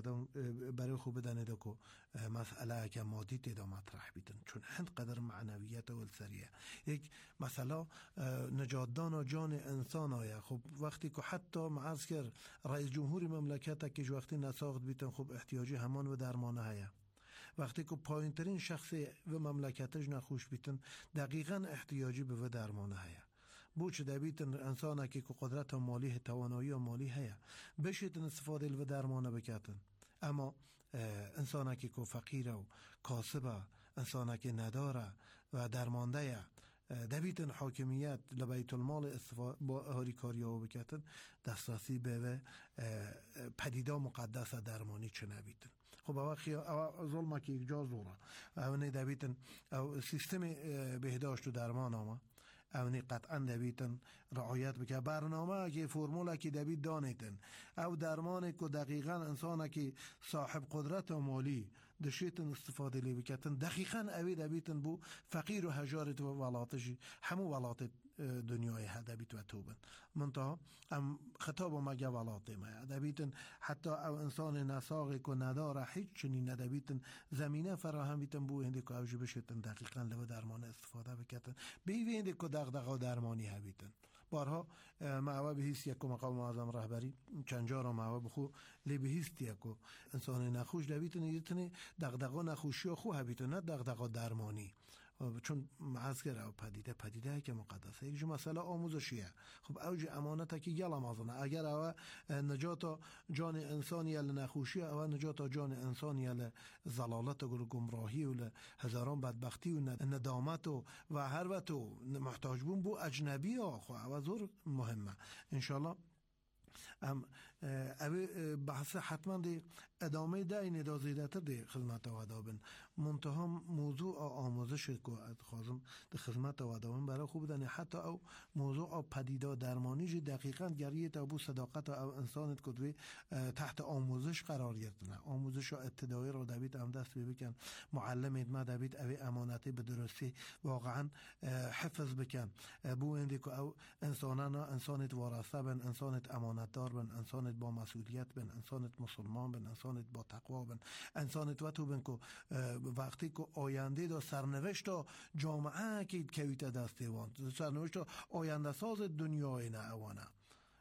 خوبی دانیده که مسئله که مادی تیدا مطرح بیتن چون هند قدر معنویت و سریه یک مسئله نجاتدان و جان انسان آیا. خب وقتی که حتی معرض کرد رئیس جمهوری مملکت که وقتی نساخت بیتن خب احتیاجی همان و درمانه هیا وقتی که پایینترین شخصی و مملکتش نخوش بیتن دقیقا احتیاجی به درمانه هیا بوچه دبیتن انسانه که قدرت مالی توانایی مالی هیا بشیتن استفاده و درمانه بکتن اما انسانه که فقیره و کاسبه انسانه که نداره و درمانده دبیتن حاکمیت لبیت المال با هاریکاری ها بکتن دسترسی به پدیده مقدس درمانی چه نبیتن. خب او ظلمه که یک جا زوره او ندبیتن او سیستم بهداشت و درمان آمه اونی قطعا دبیتن رعایت بکه برنامه که فرموله که دبیت دانیتن او درمان که دقیقا انسانه که صاحب قدرت و مالی دشیتن استفاده لی بکتن دقیقا اوی دبیتن بو فقیر و هجارت و ولاتشی همو ولات دنیای هدبیت و توبن منتها ام خطاب و مگه ولاته ما دبیتن حتی او انسان نساقی که نداره هیچ چنین ندبیتن زمینه فراهم بیتن بو هنده که اوجی بشیتن دقیقا لو درمان استفاده بکتن بیوی هنده که دغدغه درمانی هبیتن بارها معوه بهیست یک مقام معظم رهبری چنجارا معوه بخو لی بهیست یک انسان نخوش دبیتن یتنه دغدغه نخوشی خو هبیتن نه دغدغه درمانی چون معذکر او پدیده که مقدسه یک جو مسئله آموزشیه. خب اوج امانت که یلا مازنه اگر او نجات جان انسانی ال نخوشی او نجات جان انسانی ال ضلالت و گمراهی و هزاران بدبختی و ندامت و هر محتاج بون بو اجنبی ها خو او زور مهمه انشالله ام اوی بحث حتما دی ادامه داینه دا زیدتر دی خدمت و ادابن منتها موضوع آموزش که خواستم دی خدمت و ادابن برای خوب دنی حتی او موضوع پدیده درمانی جی دقیقا گریه تا بو صداقت او انسانت کدوی تحت آموزش قرار گرفتنه آموزش ابتدایی رو دبیت هم دست بکن معلم ما دبیت اوی امانتی به درستی واقعا حفظ بکن بو اندی که او انسانت وارثه بن انسانت امانت دار بن انسانت با مسئولیت بن انسانت مسلمان بن انسانت با تقوا بن انسانت و تو بن که وقتی که آینده دا سرنوشت جامعه که کویت دسته وان سرنوشت آینده ساز دنیای نه اوانه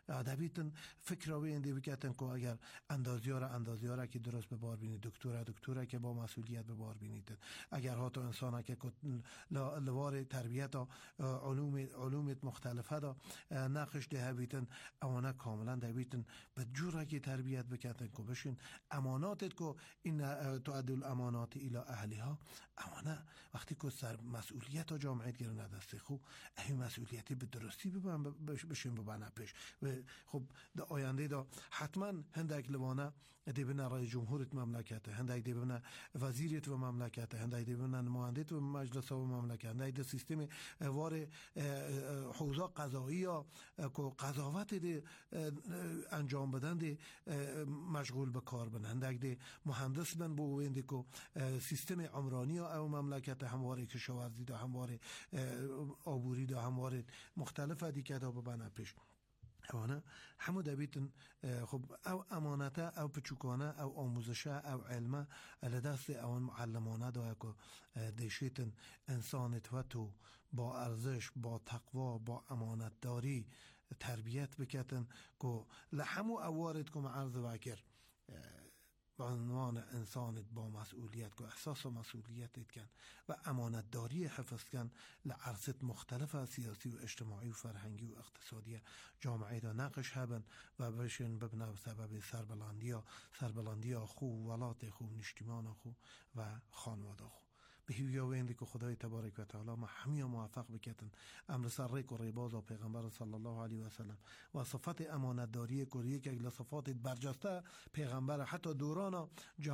دبیتن فکر رو اینده بکتن که اگر اندازیاره که درست به بار بینید، دکتوره که با مسئولیت به بار بینید، اگر هاتو انسانه که لوار تربیت علومت مختلفه دا نقش ده بیتن امانه کاملا دبیتن به جوره که تربیت بکتن که بشین اماناتت که این تعد الامانات الى اهلیها، امانه وقتی که سر مسئولیت ها جامعه گرونه دسته خو این مسئولیتی به درستی بشین ببنه پیش و خب در آینده دا حتما هندک لوانه دی بنا رئیس جمهورت مملکت، هندک دی بنا وزیرت و مملکت، هندک دی بنا نمایندت و مجلس و مملکت، هندک دی سیستم وار حوزه قضایی یا که قضاوت دی انجام بدن دی مشغول به کار بن، هندک دی مهندس بن بو وینده که سیستم عمرانی او مملکت همواره کشاورزی دا همواره آبوری دا همواره مختلف دیگه دا ببنه پیش اوانه همو دبیتن خب او امانته او پچوکانه او آموزشه او علمه لدست اوان معلمانه دا که دیشیتن انسانت و تو با ارزش با تقوا با امانت داری تربیت بکتن که لحمو اوارد که معرض وکر به عنوان انسانت با مسئولیت که احساس و مسئولیتت کن و امانت داری حفظ کن لعرصت مختلف سیاسی و اجتماعی و فرهنگی و اقتصادی جامعه دا نقش هبن و بشن ببنه سبب سربلندی خو ولات خو نشتیمان خو و خانواده خو به هیویا وینده که خدای تبارک و تعالی ما همه موفق بکتن امر سرک و ریباز و پیغمبر صلی الله علیه و سلم و صفت امانت داری کلیه که اگل صفات برجسته پیغمبر حتی دوران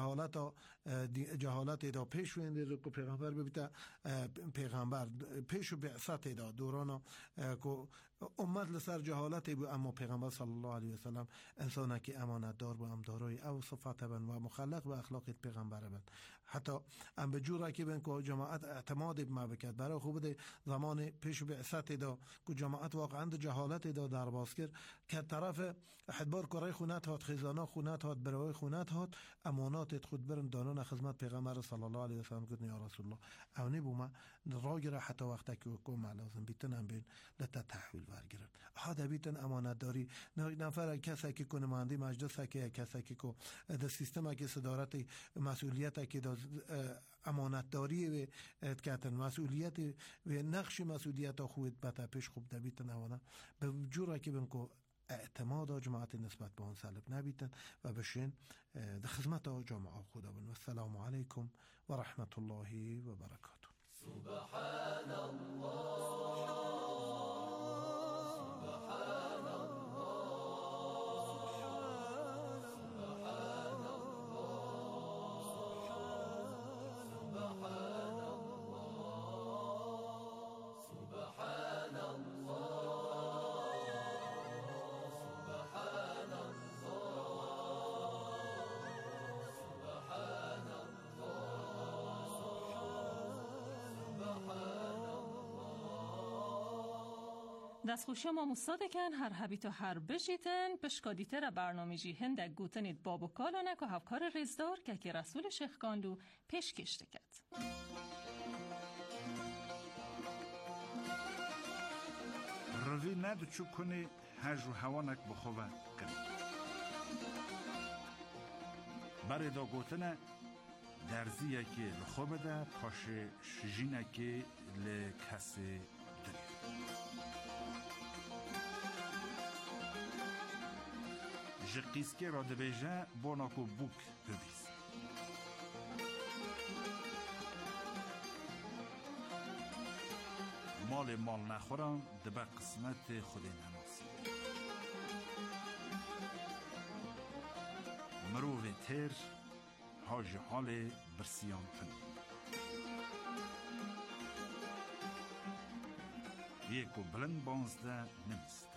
جهالت دا پیش وینده که پیغمبر ببیده پیغمبر پیش و بعثت دا دوران که امت لسر جهالت بود اما پیغمبر صلی الله علیه و سلم انسانه که امانت دار و امدارای او صفت بن و مخلق و اخلاق پیغمبر بن حتی ام به جوره که بن که جماعت اعتماد ما بکرد برای خوب ده زمان پیش بعثت دا که جماعت واقعا جهالت دا در باز کرد که طرف حدبار کرای خونت هات خزانه خونت هات برای خونت هات امانات خود برن دانان خدمت پیغمبر صلی الله علیه و سلم گفتن یا رسول الله او نبو ما راگره حتی وقتی که حکومه لازم بیتن بین لتا تحویل ورگرن هاده بیتن امانت داری نفر کسی که نماینده مجلس که کسی که در سیستم که صدارت مسئولیت که امانت داری و کتن مسئولیت و نقش مسئولیت خود بتا پیش خوب دبیتن اوانه به جوره که بنکو اعتماد جماعت نسبت به آن سلب نبیتن و بشین در خدمت جامعه خدا بن. السلام علیکم و رحمت الله و برکاته. سبحان الله دستخوشی ما مستادکن هر حبیت و هر بجیتن پشکادیته را برنامه جی هندک گوتنید بابو کالانک و هفکار رزدار که رسول شیخ گاندو پیش کشته کرد. روی ندو چو کنی هج و هوانک بخواه کنی برای دا گوتنه درزیه که لخواه بده پاش شجینه که لکسی دنیا جقیسکه را دبیجه باناکو بوک ببیز مال نخورم دبه قسمت خود نماسی مروه تر حاج حال برسیان پن یکو بلند بانزده نمست